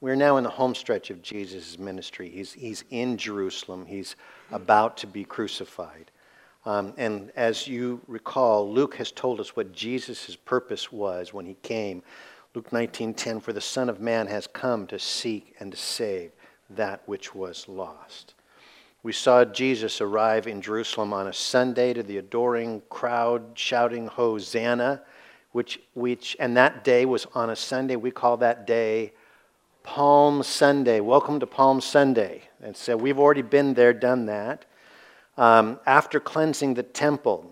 We're now in the home stretch of Jesus' ministry. He's in Jerusalem. He's about to be crucified. And as you recall, Luke has told us what Jesus' purpose was when he came. Luke 19:10, for the Son of Man has come to seek and to save that which was lost. We saw Jesus arrive in Jerusalem on a Sunday to the adoring crowd shouting Hosanna, and that day was on a Sunday. We call that day Palm Sunday. Welcome to Palm Sunday. And so we've already been there, done that. After cleansing the temple,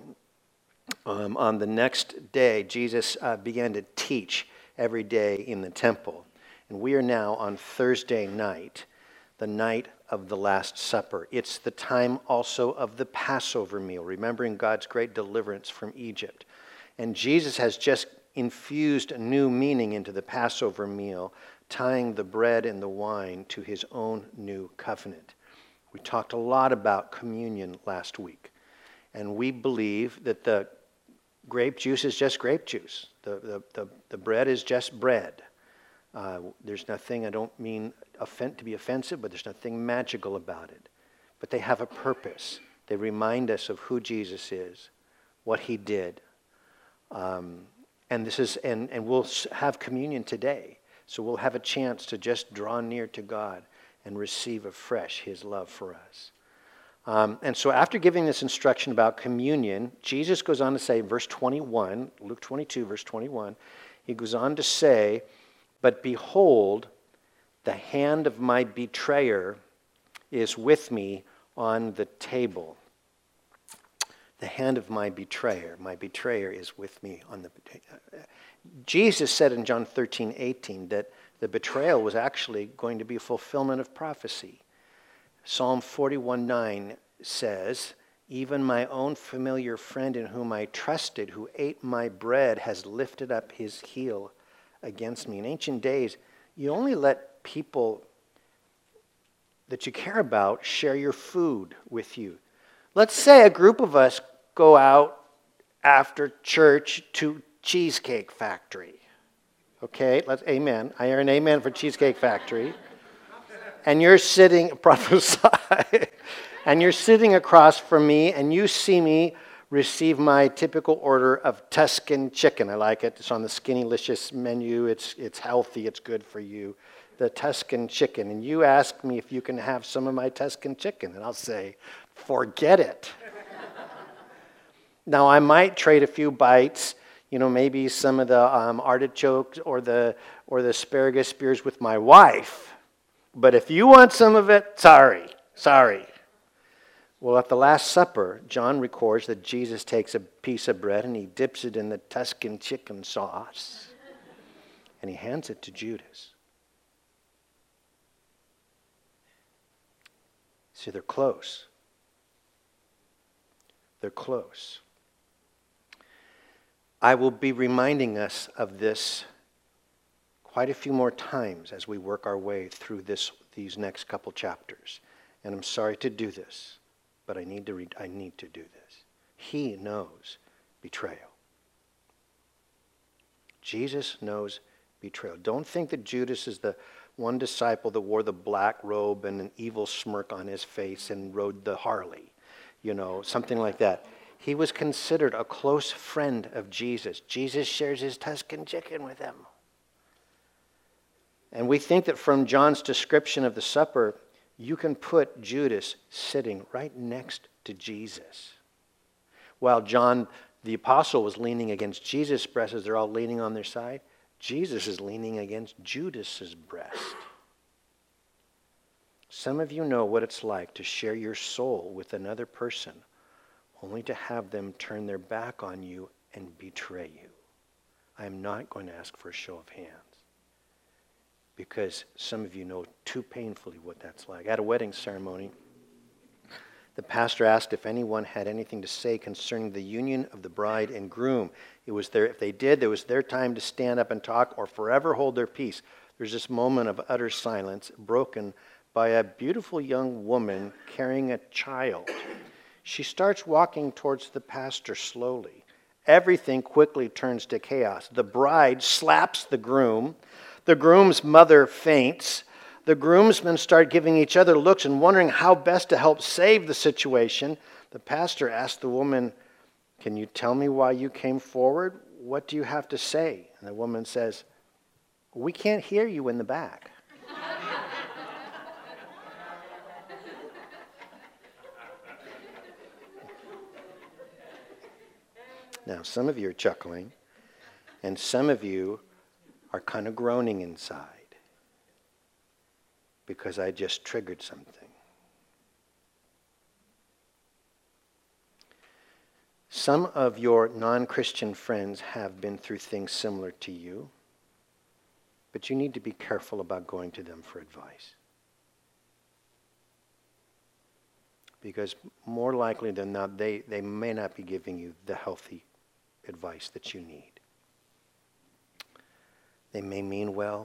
on the next day, Jesus began to teach every day in the temple. And we are now on Thursday night, the night of the Last Supper. It's the time also of the Passover meal, remembering God's great deliverance from Egypt. And Jesus has just infused a new meaning into the Passover meal, tying the bread and the wine to his own new covenant. We talked a lot about communion last week, and we believe that the grape juice is just grape juice. The bread is just bread. There's nothing, I don't mean to be offensive, but there's nothing magical about it. But they have a purpose. They remind us of who Jesus is, what he did. And we'll have communion today. So we'll have a chance to just draw near to God and receive afresh his love for us. And so after giving this instruction about communion, Jesus goes on to say, verse 21, Luke 22, verse 21, he goes on to say, but behold, the hand of my betrayer is with me on the table. The hand of my betrayer is with me on the table. Jesus said in John 13:18 that the betrayal was actually going to be a fulfillment of prophecy. Psalm 41:9 says, even my own familiar friend in whom I trusted, who ate my bread, has lifted up his heel against me. In ancient days, you only let people that you care about share your food with you. Let's say a group of us go out after church to Cheesecake Factory. Okay, amen. I hear an amen for Cheesecake Factory. And you're sitting, prophesy, and you're sitting across from me, and you see me receive my typical order of Tuscan chicken. I like it. It's on the Skinnylicious menu. It's healthy. It's good for you. The Tuscan chicken. And you ask me if you can have some of my Tuscan chicken. And I'll say, forget it. Now, I might trade a few bites, maybe some of the artichokes or the asparagus spears with my wife. But if you want some of it, sorry. Well, at the Last Supper, John records that Jesus takes a piece of bread and he dips it in the Tuscan chicken sauce and he hands it to Judas. See, they're close. They're close. I will be reminding us of this quite a few more times as we work our way through these next couple chapters. And I'm sorry to do this, but I need to do this. He knows betrayal. Jesus knows betrayal. Don't think that Judas is the one disciple that wore the black robe and an evil smirk on his face and rode the Harley, something like that. He was considered a close friend of Jesus. Jesus shares his Tuscan chicken with him. And we think that from John's description of the supper, you can put Judas sitting right next to Jesus. While John the apostle was leaning against Jesus' breast as they're all leaning on their side, Jesus is leaning against Judas's breast. Some of you know what it's like to share your soul with another person only to have them turn their back on you and betray you. I am not going to ask for a show of hands because some of you know too painfully what that's like. At a wedding ceremony, the pastor asked if anyone had anything to say concerning the union of the bride and groom. If they did, it was their time to stand up and talk or forever hold their peace. There's this moment of utter silence broken by a beautiful young woman carrying a child. She starts walking towards the pastor slowly. Everything quickly turns to chaos. The bride slaps the groom. The groom's mother faints. The groomsmen start giving each other looks and wondering how best to help save the situation. The pastor asks the woman, "Can you tell me why you came forward? What do you have to say?" And the woman says, "We can't hear you in the back." Now, some of you are chuckling, and some of you are kind of groaning inside because I just triggered something. Some of your non-Christian friends have been through things similar to you, but you need to be careful about going to them for advice. Because more likely than not, they may not be giving you the healthy advice that you need. They may mean well,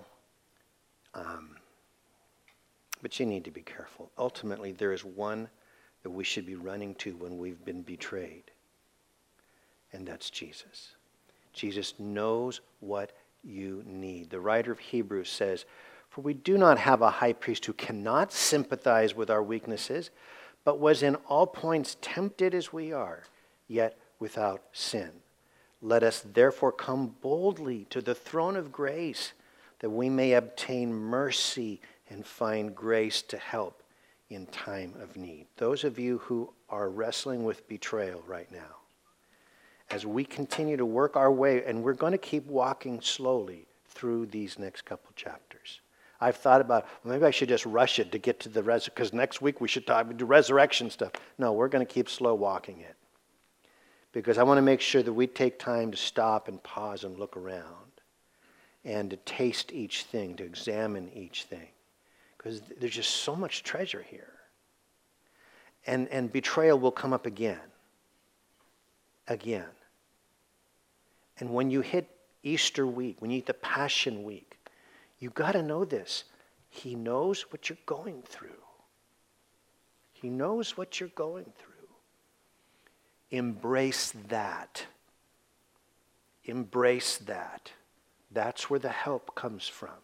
but you need to be careful. Ultimately, there is one that we should be running to when we've been betrayed, and that's Jesus. Jesus knows what you need. The writer of Hebrews says, "For we do not have a high priest who cannot sympathize with our weaknesses, but was in all points tempted as we are, yet without sin. Let us therefore come boldly to the throne of grace, that we may obtain mercy and find grace to help in time of need." Those of you who are wrestling with betrayal right now, as we continue to work our way, and we're going to keep walking slowly through these next couple chapters. I've thought about, well, maybe I should just rush it to get to the because next week we should do resurrection stuff. No, we're going to keep slow walking it. Because I want to make sure that we take time to stop and pause and look around and to taste each thing, to examine each thing. Because there's just so much treasure here. And betrayal will come up again. Again. And when you hit Easter week, when you hit the Passion Week, you got to know this. He knows what you're going through. He knows what you're going through. Embrace that. Embrace that. That's where the help comes from.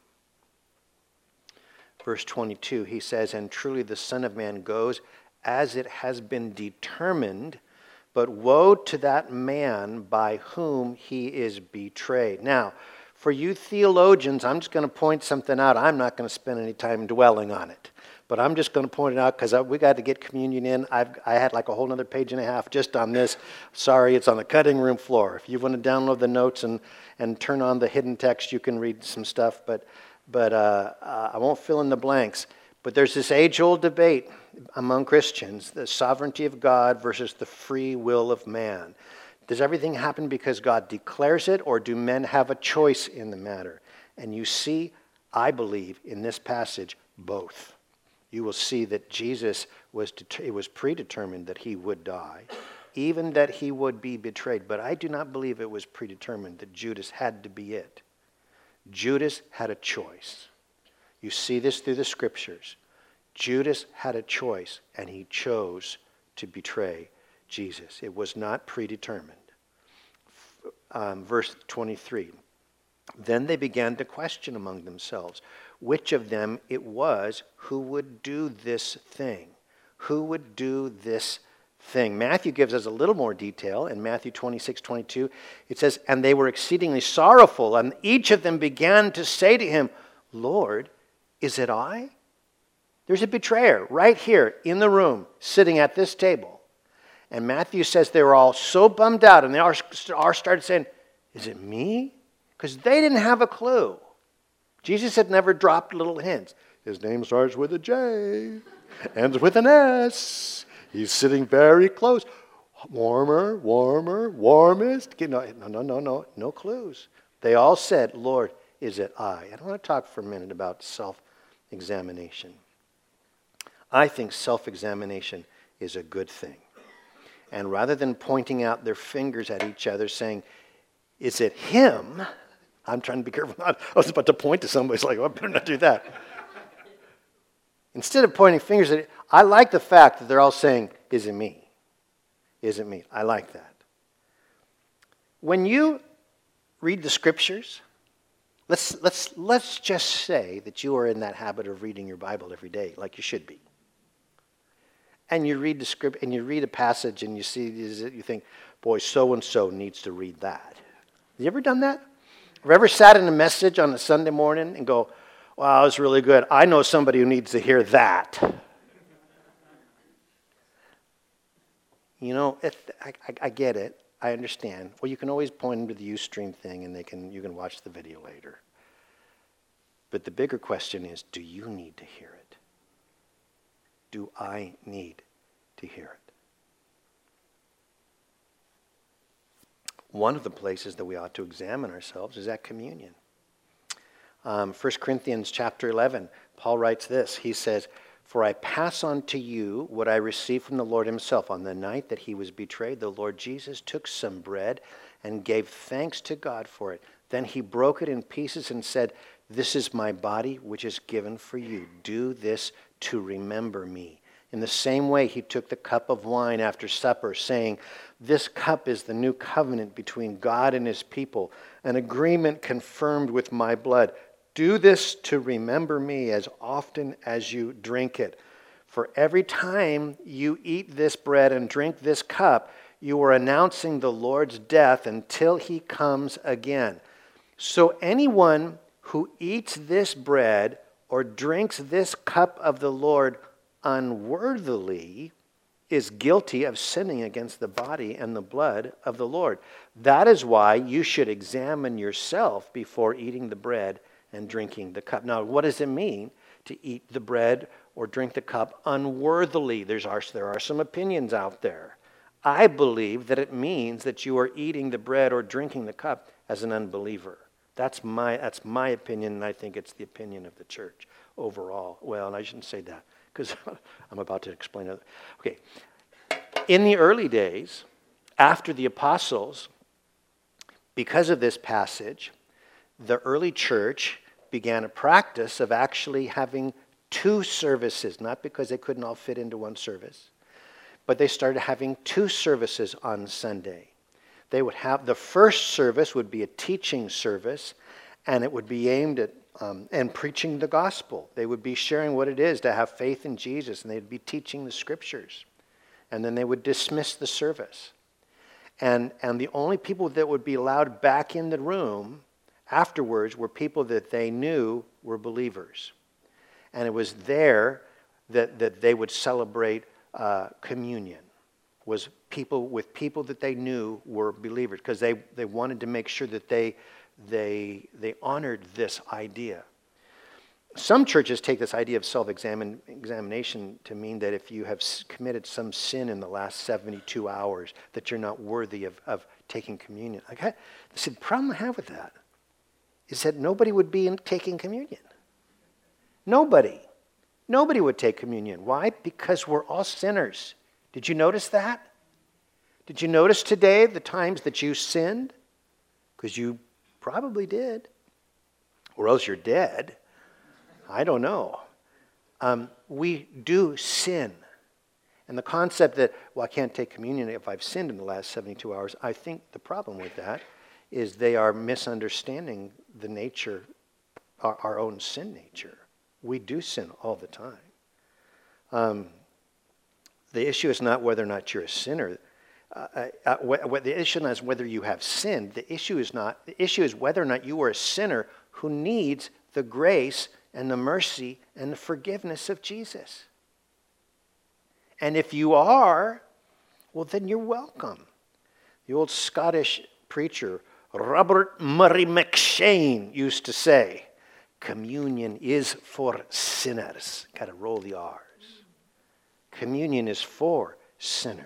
Verse 22, he says, "And truly the Son of Man goes as it has been determined, but woe to that man by whom he is betrayed." Now, for you theologians, I'm just going to point something out. I'm not going to spend any time dwelling on it. But I'm just going to point it out because we got to get communion in. I had like a whole other page and a half just on this. Sorry, it's on the cutting room floor. If you want to download the notes and turn on the hidden text, you can read some stuff. But I won't fill in the blanks. But there's this age-old debate among Christians, the sovereignty of God versus the free will of man. Does everything happen because God declares it, or do men have a choice in the matter? And you see, I believe, in this passage, both. You will see that Jesus it was predetermined that he would die, even that he would be betrayed. But I do not believe it was predetermined that Judas had to be it. Judas had a choice. You see this through the scriptures. Judas had a choice, and he chose to betray Jesus. It was not predetermined. Verse 23. Then they began to question among themselves which of them it was who would do this thing. Who would do this thing? Matthew gives us a little more detail. In Matthew 26:22, it says, "And they were exceedingly sorrowful, and each of them began to say to him, 'Lord, is it I?'" There's a betrayer right here in the room, sitting at this table. And Matthew says they were all so bummed out, and they all started saying, "Is it me?" Because they didn't have a clue. Jesus had never dropped little hints. His name starts with a J, ends with an S. He's sitting very close. Warmer, warmer, warmest. No clues. They all said, "Lord, is it I?" And I want to talk for a minute about self-examination. I think self-examination is a good thing. And rather than pointing out their fingers at each other saying, "Is it him?" I'm trying to be careful. I was about to point to somebody. It's like, "Oh, I better not do that." Instead of pointing fingers at it, I like the fact that they're all saying, "Is it me? Is it me?" I like that. When you read the scriptures, Let's just say that you are in that habit of reading your Bible every day, like you should be. And you read the script, and you read a passage, and you think, boy, so-and-so needs to read that. Have you ever done that? Have you ever sat in a message on a Sunday morning and go, wow, that was really good. I know somebody who needs to hear that. You know, I get it. I understand. Well, you can always point them to the Ustream thing, and you can watch the video later. But the bigger question is, do you need to hear it? Do I need to hear it? One of the places that we ought to examine ourselves is at communion. 1 Corinthians chapter 11, Paul writes this. He says, "For I pass on to you what I received from the Lord himself. On the night that he was betrayed, the Lord Jesus took some bread and gave thanks to God for it. Then he broke it in pieces and said, 'This is my body, which is given for you. Do this to remember me.' In the same way, he took the cup of wine after supper, saying, 'This cup is the new covenant between God and his people, an agreement confirmed with my blood. Do this to remember me as often as you drink it. For every time you eat this bread and drink this cup, you are announcing the Lord's death until he comes again. So anyone who eats this bread or drinks this cup of the Lord unworthily is guilty of sinning against the body and the blood of the Lord. That is why you should examine yourself before eating the bread and drinking the cup.'" Now, what does it mean to eat the bread or drink the cup unworthily? There are some opinions out there. I believe that it means that you are eating the bread or drinking the cup as an unbeliever. That's my opinion, and I think it's the opinion of the church overall. Well, and I shouldn't say that, because I'm about to explain it. Okay. In the early days, after the apostles, because of this passage, the early church began a practice of actually having two services, not because they couldn't all fit into one service, but they started having two services on Sunday. They would have, the first service would be a teaching service, and it would be aimed at and preaching the gospel. They would be sharing what it is to have faith in Jesus, and they'd be teaching the scriptures. And then they would dismiss the service. And the only people that would be allowed back in the room afterwards were people that they knew were believers. And it was there that they would celebrate communion, was people that they knew were believers, because they wanted to make sure that they honored this idea. Some churches take this idea of self-examination to mean that if you have committed some sin in the last 72 hours, that you're not worthy of taking communion. Okay? The problem I have with that is that nobody would be taking communion. Nobody. Nobody would take communion. Why? Because we're all sinners. Did you notice that? Did you notice today the times that you sinned? Because you probably did. Or else you're dead. I don't know. We do sin. And the concept that, well, I can't take communion if I've sinned in the last 72 hours, I think the problem with that is they are misunderstanding the nature, our own sin nature. We do sin all the time. The issue is not whether or not you're a sinner. The issue is not whether you have sinned. The issue is whether or not you are a sinner who needs the grace and the mercy and the forgiveness of Jesus. And if you are, well, then you're welcome. The old Scottish preacher, Robert Murray McShane, used to say, communion is for sinners. Got to roll the R's. Communion is for sinners.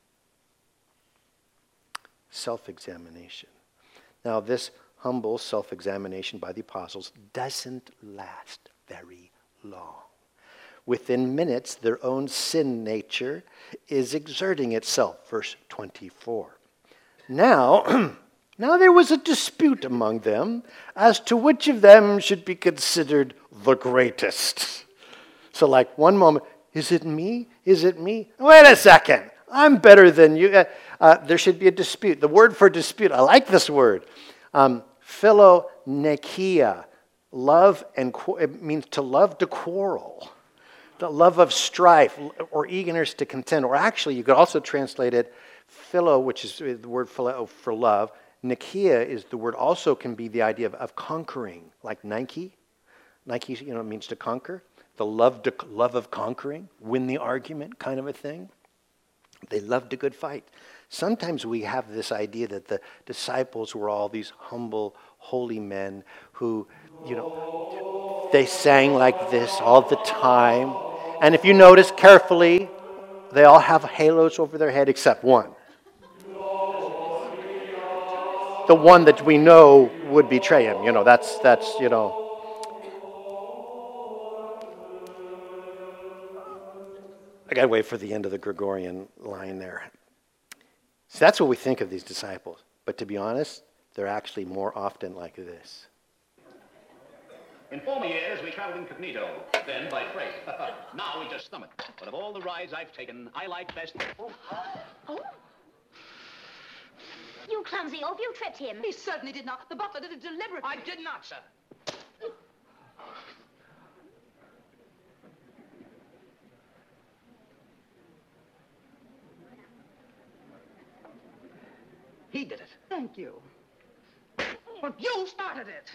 Self-examination. Now, this humble self-examination by the apostles doesn't last very long. Within minutes, their own sin nature is exerting itself. Verse 24. Now there was a dispute among them as to which of them should be considered the greatest. So like one moment, is it me? Is it me? Wait a second. I'm better than you. There should be a dispute. The word for dispute, I like this word. Philonekia, love and it means to love to quarrel, the love of strife or eagerness to contend. Or actually, you could also translate it philo, which is the word philo for love. Nikia is the word also can be the idea of conquering, like Nike. Nike, means to conquer. The love of conquering, win the argument kind of a thing. They loved a good fight. Sometimes we have this idea that the disciples were all these humble, holy men who, they sang like this all the time. And if you notice carefully, they all have halos over their head except one. The one that we know would betray him. That's. I got to wait for the end of the Gregorian line there. So that's what we think of these disciples. But to be honest, they're actually more often like this. In former years, we traveled incognito, then by freight. Now we just stomach. But of all the rides I've taken, I like best... Oh. You clumsy oaf, you tripped him. He certainly did not. The butler did it deliberately. I did not, sir. He did it. Thank you. But you started it.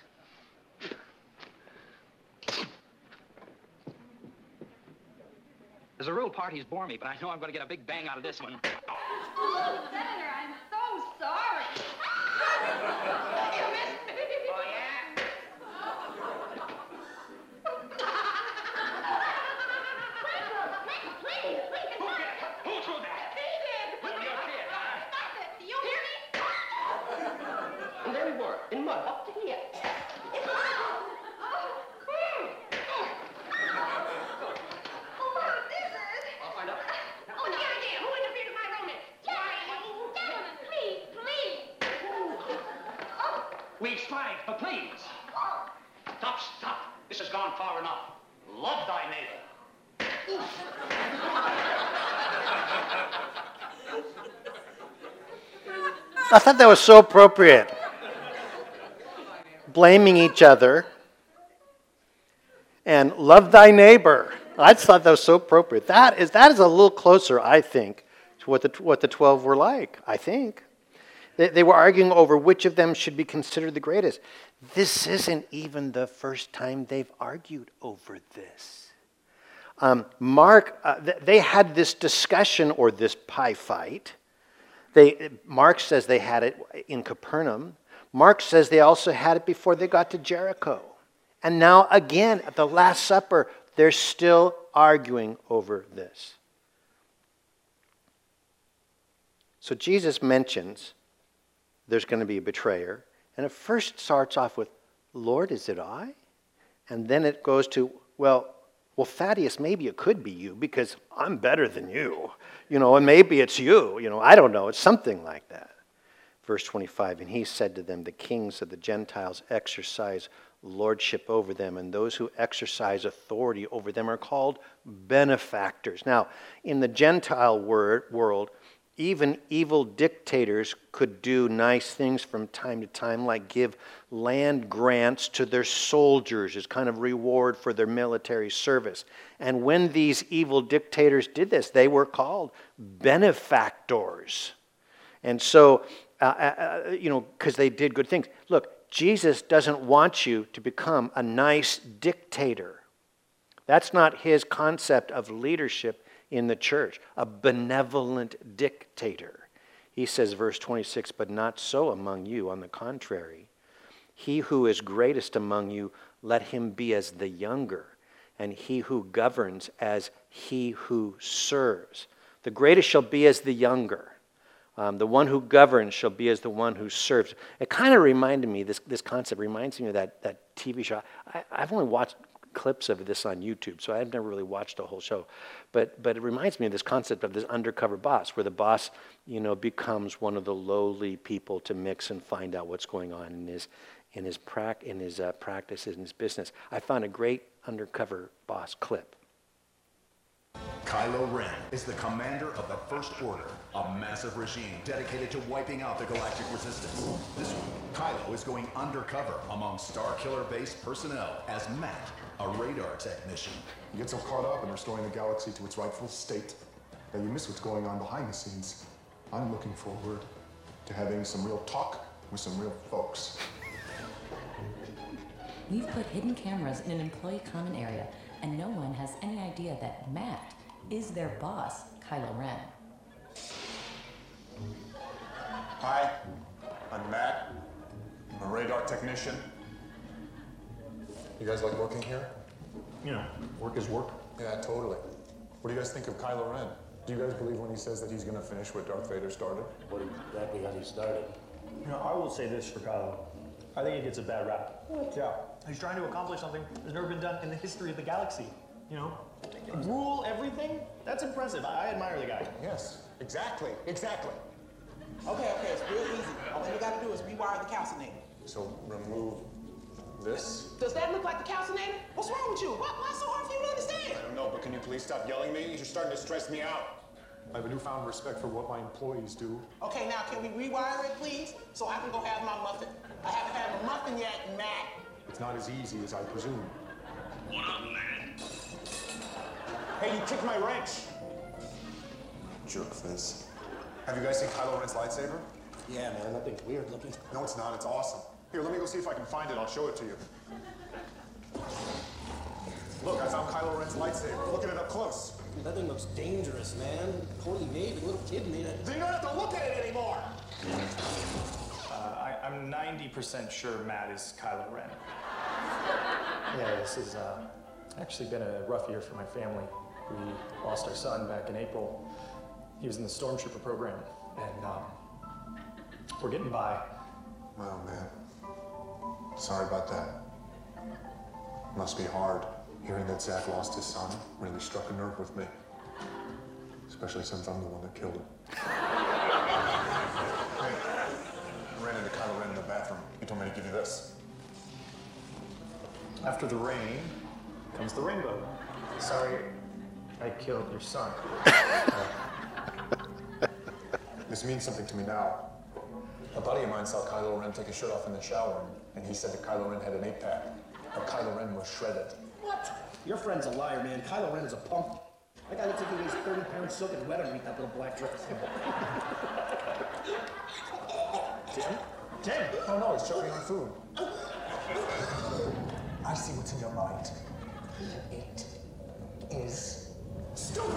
As a rule, parties bore me, but I know I'm going to get a big bang out of this one. Oh, Senator, I'm so sorry. You missed me. Oh, yeah? Please. Who threw that? He did. Who, your kid, huh? Stop it. Do you hear me? And there we were, in mud, up to here. I'll find out. Oh, not again. Who interfered in my romance? Please. We strive, but please. Stop. This has gone far enough. Love thy neighbor. I thought that was so appropriate. Blaming each other and love thy neighbor. I just thought that was so appropriate. That is a little closer, I think, to what the 12 were like, I think. They were arguing over which of them should be considered the greatest. This isn't even the first time they've argued over this. Mark, they had this discussion or this pie fight. Mark says they had it in Capernaum. Mark says they also had it before they got to Jericho. And now again, at the Last Supper, they're still arguing over this. So Jesus mentions there's going to be a betrayer. And it first starts off with, Lord, is it I? And then it goes to, well, Thaddeus, maybe it could be you because I'm better than you. And maybe it's you. I don't know. It's something like that. Verse 25, and he said to them, the kings of the Gentiles exercise lordship over them, and those who exercise authority over them are called benefactors. Now, in the Gentile world, even evil dictators could do nice things from time to time, like give land grants to their soldiers as kind of reward for their military service. And when these evil dictators did this, they were called benefactors. And so, because they did good things. Look, Jesus doesn't want you to become a nice dictator. That's not his concept of leadership in the church, a benevolent dictator. He says, verse 26, but not so among you. On the contrary, he who is greatest among you, let him be as the younger, and he who governs as he who serves. The greatest shall be as the younger. The one who governs shall be as the one who serves. It kind of reminded me, this concept reminds me of that TV show. I've only watched clips of this on YouTube, so I've never really watched the whole show. But it reminds me of this concept of this undercover boss, where the boss, becomes one of the lowly people to mix and find out what's going on in his practice, in his business. I found a great undercover boss clip. Kylo Ren is the commander of the First Order, a massive regime dedicated to wiping out the galactic resistance. This week, Kylo is going undercover among Starkiller-based personnel as Matt, a radar technician. You get so caught up in restoring the galaxy to its rightful state that you miss what's going on behind the scenes. I'm looking forward to having some real talk with some real folks. We've put hidden cameras in an employee common area, and no one has any idea that Matt is their boss, Kylo Ren. Hi, I'm Matt. I'm a radar technician. You guys like working here? You know, work is work. Yeah, totally. What do you guys think of Kylo Ren? Do you guys believe when he says that he's going to finish what Darth Vader started? What exactly has he started? You know, I will say this for Kylo. I think he gets a bad rap. What? Yeah. He's trying to accomplish something that's never been done in the history of the galaxy. You know? Rule everything? That's impressive. I admire the guy. Yes, exactly. Okay, it's real easy. All we gotta do is rewire the calcinator. So remove this? Does that look like the calcinator? What's wrong with you? What's so hard for you to understand? I don't know, but can you please stop yelling at me? You're starting to stress me out. I have a newfound respect for what my employees do. Okay, now can we rewire it, please? So I can go have my muffin. I haven't had a muffin yet, Matt. It's not as easy as I presume. What up, man? Hey, you kicked my wrench! Jerk face. Have you guys seen Kylo Ren's lightsaber? Yeah, man, that thing's weird looking. No, it's not. It's awesome. Here, let me go see if I can find it. I'll show it to you. Look, I found Kylo Ren's lightsaber. Look at it up close. That thing looks dangerous, man. Poorly made. A little kid made it. Then you don't have to look at it anymore! I'm 90% sure Matt is Kylo Ren. Yeah, this has actually been a rough year for my family. We lost our son back in April. He was in the Stormtrooper program, and we're getting by. Oh, man. Sorry about that. Must be hard. Hearing that Zach lost his son really struck a nerve with me. Especially since I'm the one that killed him. Hey, I ran into Kylo Ren in the bathroom. He told me to give you this. After the rain comes the rainbow. Sorry, I killed your son. This means something to me now. A buddy of mine saw Kylo Ren take his shirt off in the shower, and he said that Kylo Ren had an 8-pack. But Kylo Ren was shredded. What? Your friend's a liar, man. Kylo Ren is a punk. That guy looks like he weighs 30 pounds soaking wet underneath that little black dress. Tim? Oh no, he's choking on food. I see what's in your mind. It is stupid!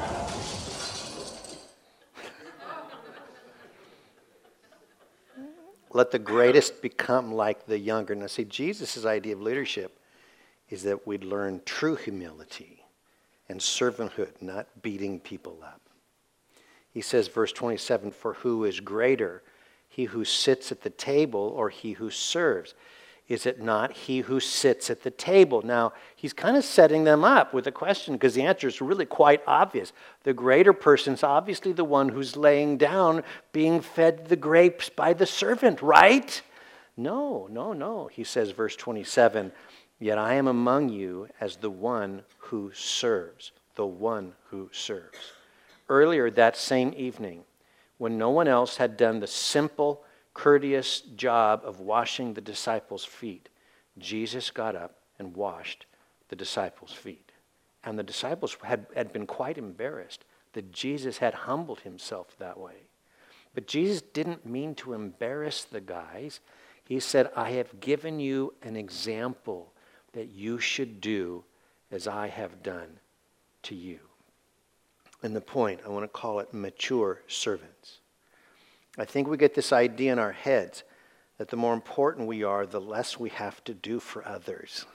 Let the greatest become like the younger. Now, see, Jesus' idea of leadership is that we'd learn true humility and servanthood, not beating people up. He says, verse 27, for who is greater, he who sits at the table or he who serves? Is it not he who sits at the table? Now, he's kind of setting them up with a question because the answer is really quite obvious. The greater person's obviously the one who's laying down, being fed the grapes by the servant, right? No. He says, verse 27, yet I am among you as the one who serves. The one who serves. Earlier that same evening, when no one else had done the simple, courteous job of washing the disciples' feet, Jesus got up and washed the disciples' feet. And the disciples had been quite embarrassed that Jesus had humbled himself that way. But Jesus didn't mean to embarrass the guys. He said, I have given you an example that you should do as I have done to you. And the point, I want to call it mature servants. I think we get this idea in our heads that the more important we are, the less we have to do for others.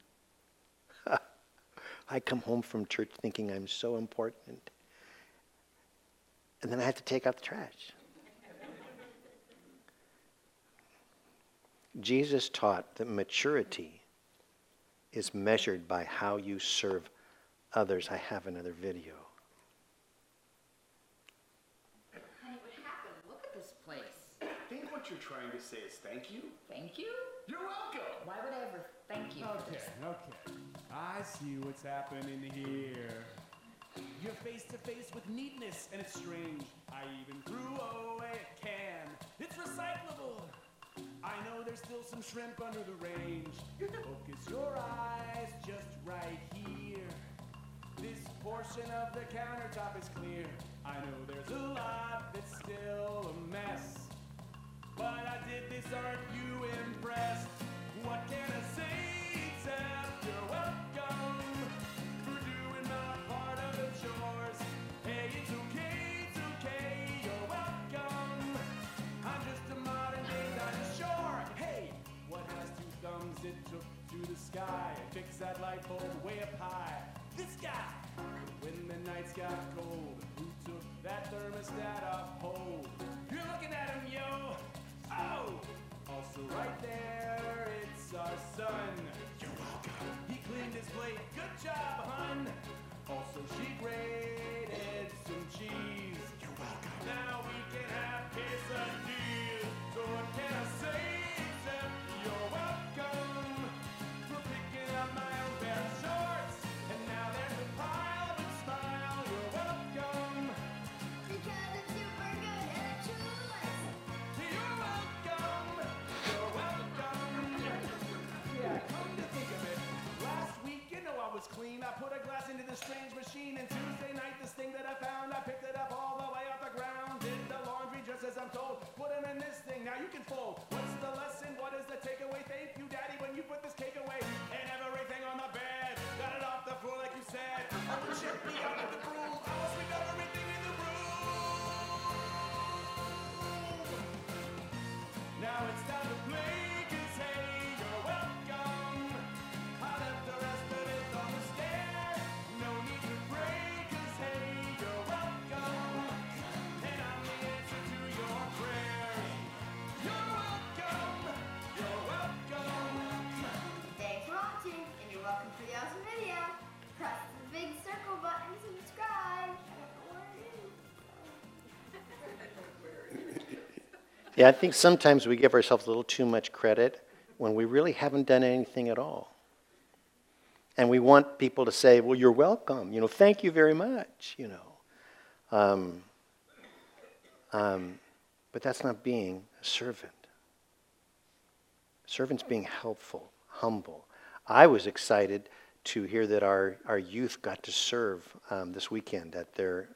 I come home from church thinking I'm so important. And then I have to take out the trash. Jesus taught that maturity is measured by how you serve others. I have another video. What you're trying to say is thank you? Thank you? You're welcome. Why would I ever thank you? Okay. I see what's happening here. You're face to face with neatness, and it's strange. I even threw away a can. It's recyclable. I know there's still some shrimp under the range. Focus your eyes just right here. This portion of the countertop is clear. I know there's a lot that's still a mess. But I did this, aren't you impressed? What can I say except you're welcome for doing my part of the chores? Hey, it's okay, you're welcome. I'm just a modern day dinosaur. Hey, what has two thumbs it took to the sky? Fix that light bulb way up high. This guy, when the nights got cold, who took that thermostat off hold? You're looking at him, yo. Oh, also right there, it's our son. You're welcome. He cleaned his plate. Good job, hun. Also, she grated some cheese. You're welcome. Now we can have quesadillas. So what can I say except you're welcome for picking up my own pair of shorts. And now there's a pile of smile. You're welcome. Because it's super good and a choice. You're welcome. You're welcome. Yeah, come to think of it, last week, you know I was clean. I put a glass into the strange machine, and Tuesday night, this thing that I found, I picked it up all the way off the ground. Did the laundry just as I'm told. Put them in this thing. Now you can fold. What's the lesson? What is the takeaway? Thank you, Daddy, when you put this cake away. And everything on the bed. Got it off the floor like you said. I would ship me out with the broom. I will sweep everything in the room. Now it's time to play, 'cause hey, you're welcome. I left the rest of it on the stair. No need to pray, 'cause hey, you're welcome. And I'm the answer to your prayers. You're welcome. You're welcome. Thanks for watching, and you're welcome for the awesome video. Press the big circle button to subscribe. I don't know what it is. Yeah, I think sometimes we give ourselves a little too much credit when we really haven't done anything at all. And we want people to say, well, you're welcome, thank you very much, But that's not being a servant. Servant's being helpful, humble. I was excited to hear that our youth got to serve this weekend at their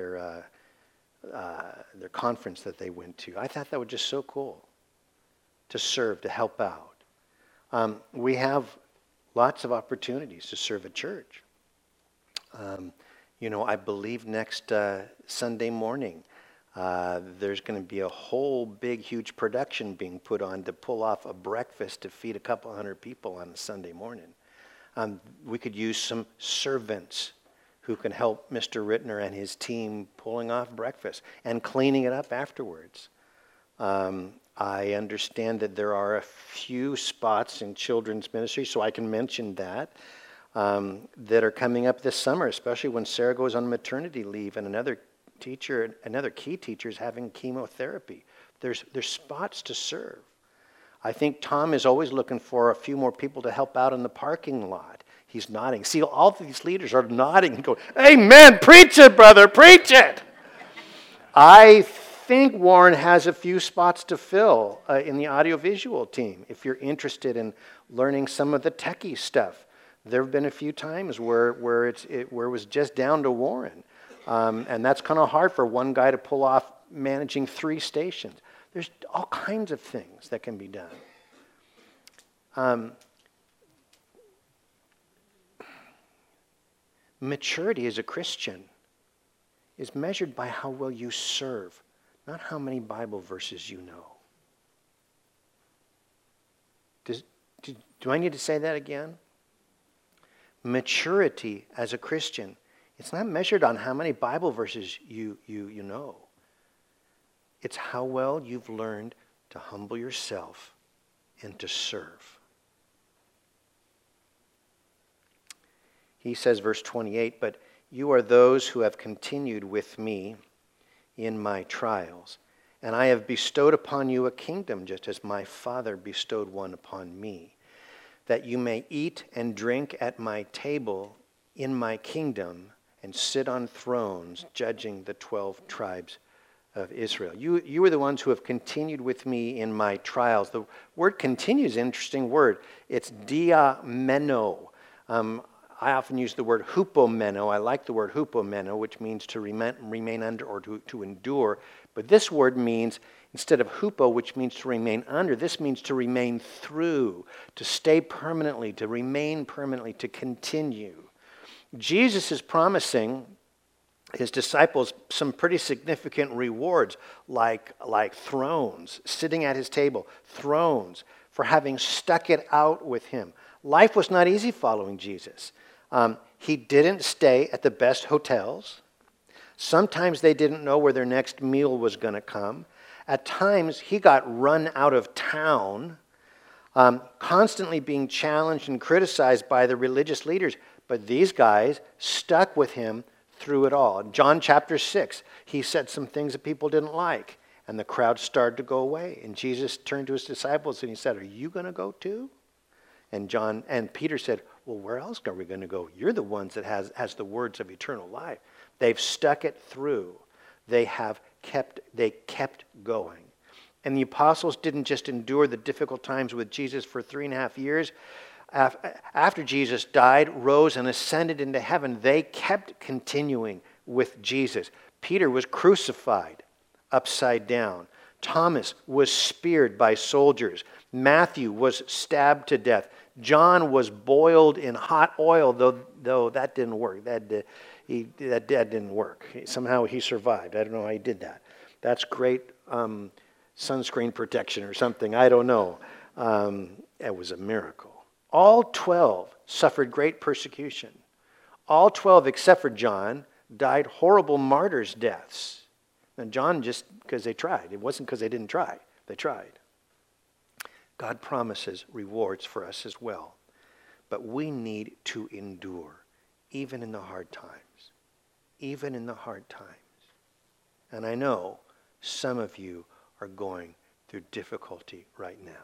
conference that they went to. I thought that was just so cool to serve, to help out. We have lots of opportunities to serve at church. I believe next Sunday morning there's going to be a whole big, huge production being put on to pull off a breakfast to feed a couple hundred people on a Sunday morning. We could use some servants who can help Mr. Rittner and his team pulling off breakfast and cleaning it up afterwards. I understand that there are a few spots in children's ministry, so I can mention that are coming up this summer, especially when Sarah goes on maternity leave and another key teacher is having chemotherapy. There's spots to serve. I think Tom is always looking for a few more people to help out in the parking lot. He's nodding. See, all of these leaders are nodding and going, amen, preach it, brother, preach it. I think Warren has a few spots to fill in the audiovisual team. If you're interested in learning some of the techie stuff, there have been a few times where it was just down to Warren. And that's kind of hard for one guy to pull off managing 3 stations. There's all kinds of things that can be done. Maturity as a Christian is measured by how well you serve, not how many Bible verses you know. Do I need to say that again? Maturity as a Christian, it's not measured on how many Bible verses you know. It's how well you've learned to humble yourself and to serve. He says, verse 28, but you are those who have continued with me in my trials, and I have bestowed upon you a kingdom, just as my Father bestowed one upon me, that you may eat and drink at my table in my kingdom, and sit on thrones judging the 12 tribes of Israel. You are the ones who have continued with me in my trials. The word continue is an interesting word. It's diameno. I often use the word hupomeno. I like the word hupomeno, which means to remain under or to endure. But this word means, instead of hupo, which means to remain under, this means to remain through, to stay permanently, to remain permanently, to continue. Jesus is promising his disciples some pretty significant rewards, like thrones, sitting at his table, thrones, for having stuck it out with him. Life was not easy following Jesus. He didn't stay at the best hotels. Sometimes they didn't know where their next meal was going to come. At times, he got run out of town, constantly being challenged and criticized by the religious leaders. But these guys stuck with him through it all. In John chapter 6, he said some things that people didn't like, and the crowd started to go away. And Jesus turned to his disciples and he said, "Are you going to go too?" And Peter said, "Well, where else are we going to go? You're the ones that has the words of eternal life." They've stuck it through. They kept going. And the apostles didn't just endure the difficult times with Jesus for 3.5 years. After Jesus died, rose, and ascended into heaven, they kept continuing with Jesus. Peter was crucified upside down. Thomas was speared by soldiers. Matthew was stabbed to death. John was boiled in hot oil, though that didn't work. That didn't work. Somehow he survived. I don't know how he did that. That's great sunscreen protection or something. I don't know. It was a miracle. All 12 suffered great persecution. All 12, except for John, died horrible martyrs' deaths. And John, just because they tried. It wasn't because they didn't try. They tried. God promises rewards for us as well. But we need to endure, even in the hard times. Even in the hard times. And I know some of you are going through difficulty right now.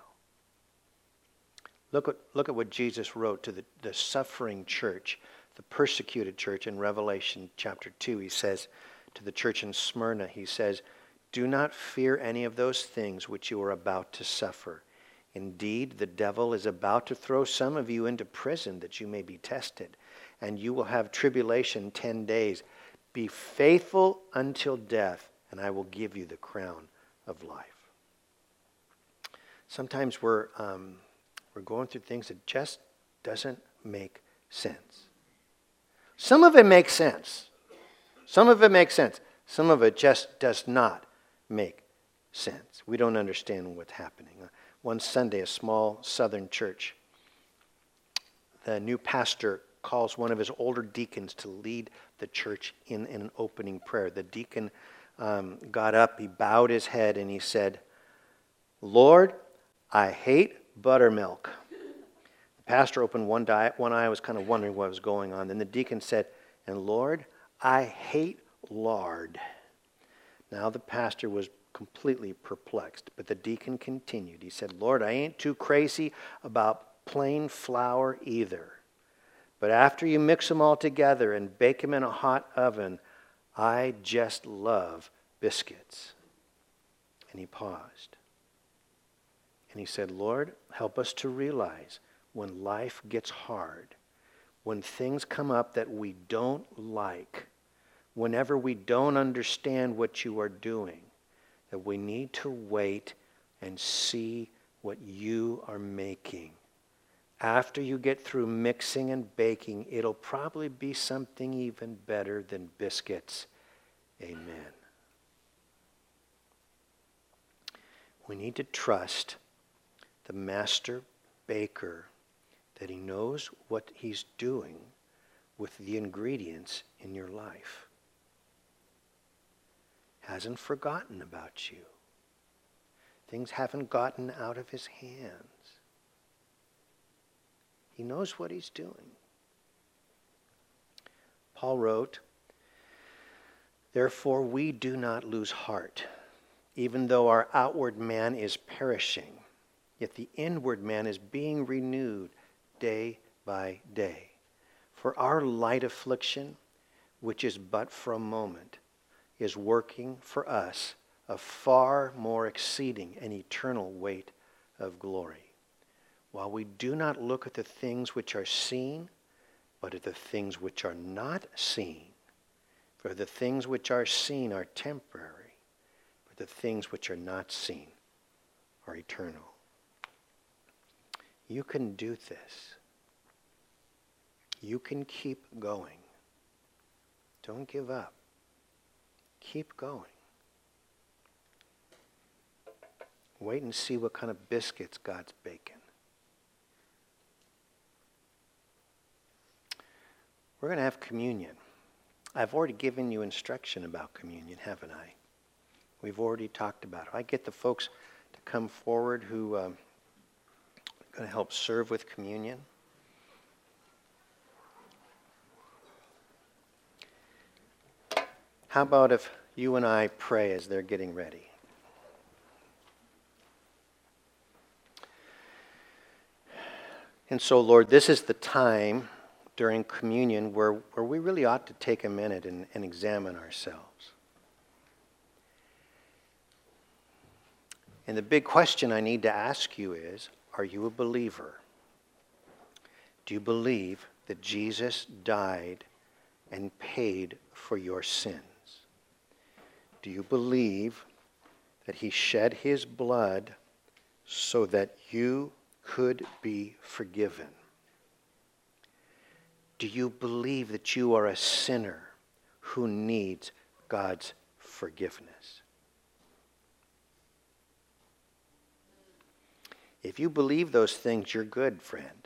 Look at what Jesus wrote to the suffering church, the persecuted church in Revelation chapter 2. He says to the church in Smyrna, he says, "Do not fear any of those things which you are about to suffer. Indeed, the devil is about to throw some of you into prison that you may be tested, and you will have tribulation 10 days. Be faithful until death, and I will give you the crown of life." Sometimes we're going through things that just doesn't make sense. Some of it makes sense. Some of it makes sense. Some of it just does not make sense. We don't understand what's happening. One Sunday, a small southern church, the new pastor calls one of his older deacons to lead the church in an opening prayer. The deacon got up, he bowed his head, and he said, "Lord, I hate buttermilk." The pastor opened one eye, was kind of wondering what was going on. Then the deacon said, "And Lord, I hate lard." Now the pastor was completely perplexed, but the deacon continued. He said, "Lord, I ain't too crazy about plain flour either. But after you mix them all together and bake them in a hot oven, I just love biscuits." And he paused. And he said, "Lord, help us to realize when life gets hard, when things come up that we don't like, whenever we don't understand what you are doing, that we need to wait and see what you are making. After you get through mixing and baking, it'll probably be something even better than biscuits. Amen." We need to trust the master baker, that he knows what he's doing with the ingredients in your life. Hasn't forgotten about you. Things haven't gotten out of his hands. He knows what he's doing. Paul wrote, "Therefore we do not lose heart, even though our outward man is perishing. Yet the inward man is being renewed day by day. For our light affliction, which is but for a moment, is working for us a far more exceeding and eternal weight of glory. While we do not look at the things which are seen, but at the things which are not seen. For the things which are seen are temporary, but the things which are not seen are eternal. You can do this. You can keep going. Don't give up. Keep going. Wait and see what kind of biscuits God's baking. We're going to have communion. I've already given you instruction about communion, haven't I? We've already talked about it. I get the folks to come forward who are going to help serve with communion. How about if you and I pray as they're getting ready? And so, Lord, this is the time during communion where we really ought to take a minute and examine ourselves. And the big question I need to ask you is, are you a believer? Do you believe that Jesus died and paid for your sins? Do you believe that he shed his blood so that you could be forgiven? Do you believe that you are a sinner who needs God's forgiveness? If you believe those things, you're good, friend.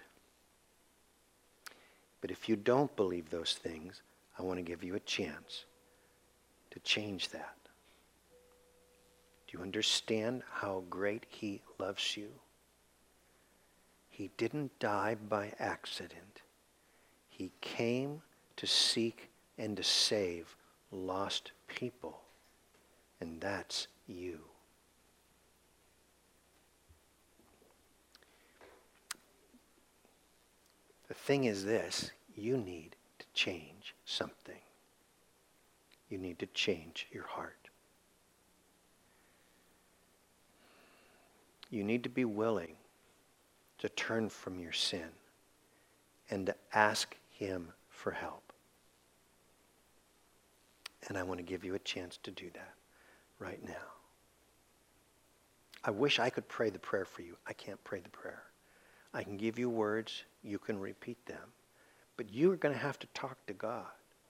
But if you don't believe those things, I want to give you a chance to change that. Do you understand how great he loves you? He didn't die by accident. He came to seek and to save lost people. And that's you. The thing is this, you need to change something. You need to change your heart. You need to be willing to turn from your sin and to ask him for help. And I want to give you a chance to do that right now. I wish I could pray the prayer for you. I can't pray the prayer. I can give you words, you can repeat them. But you're going to have to talk to God.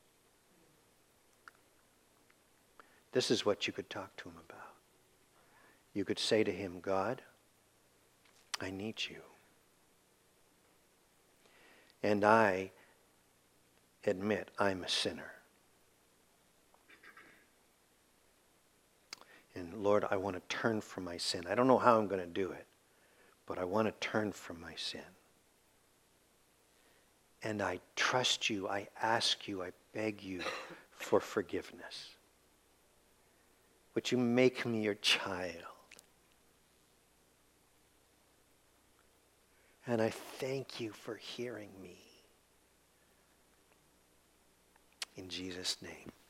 This is what you could talk to him about. You could say to him, God, I need you. And I admit I'm a sinner. And Lord, I want to turn from my sin. I don't know how I'm going to do it, but I want to turn from my sin. And I trust you, I ask you, I beg you for forgiveness. Would you make me your child? And I thank you for hearing me. In Jesus' name.